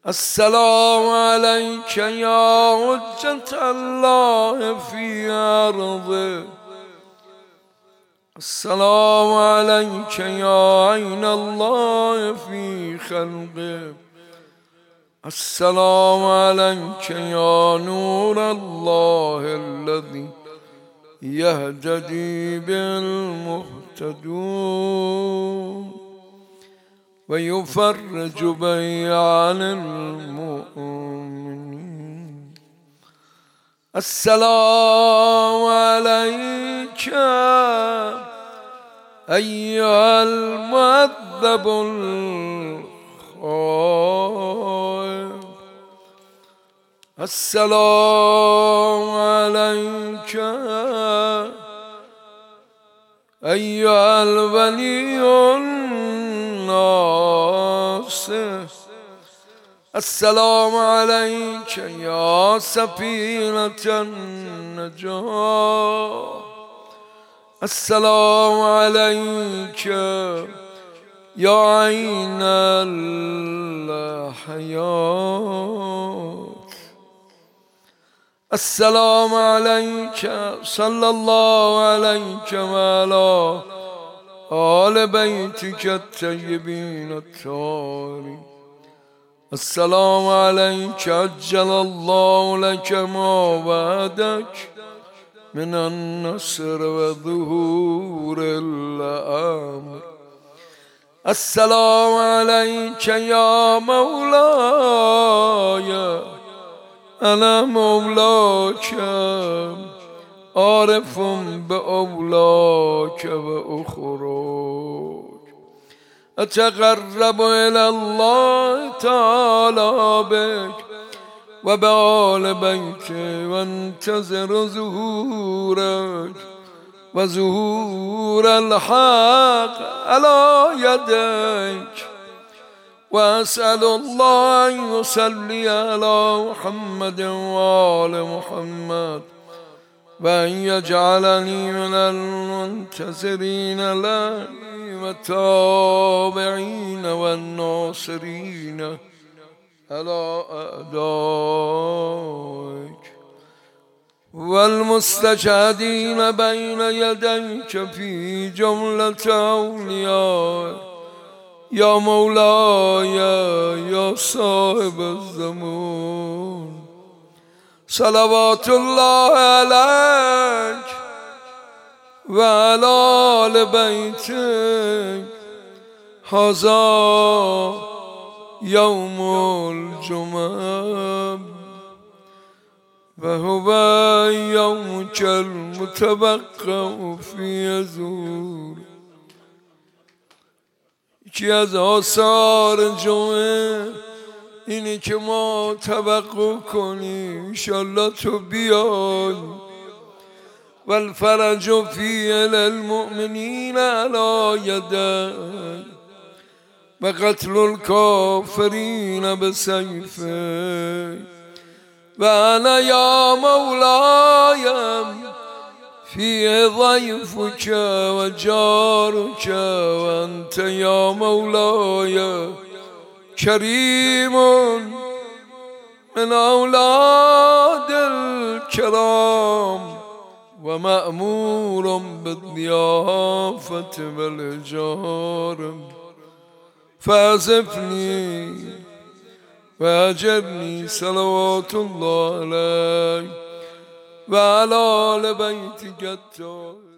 السلام عليك يا حجة الله في أرضه. السلام عليك يا عين الله في خلقه. السلام عليك يا نور الله الذي يهتدي بالمهتدون ويفرج بي عن المؤمنين. السلام عليك أيها المؤدب الخائف. السلام عليك أيها الولي الناصر. السلام عليك يا سفينة النجاة. السلام عليك يا عين الحياة. السلام عليك صلى الله عليك وعلى آل بيتك الطيبين الطاهرين. السلام عليك عجل الله لك ما وعدك من النصر وظهور الأمر. السلام عليك يا مولاي أنا مولاك عارف بأولاك وأخراك. أتقرب إلى الله تعالى بك وبآل بيتك وانتظر ظهورك وظهور الحق على يديك. وأسأل الله أن يصلي على محمد وآل محمد وأن يجعلني من المنتظرين له والتابعين والناصرين على أعدائك والمستشهدين بين يديك في جملة أوليائك. يا مولاي يا صاحب الزمان صلوات الله عليك وعلى آل بيتك. هذا يوم الجمعة وهو يومك المتوقع في زور. یکی از آثار جمعه اینه که ما توقع کنیم انشالله تو بیای. والفرج فی للمؤمنین علی یدیک وقتل الکافرین بسیفک. وانا یا مولایم فيه ضيفك وجارك وأنت يا مولاي كريم من أولاد الكرام ومأمور بالضيافة والإجار. فأعزفني وأجرني صلوات الله عليك وعلى آل بيتك الطاهرين.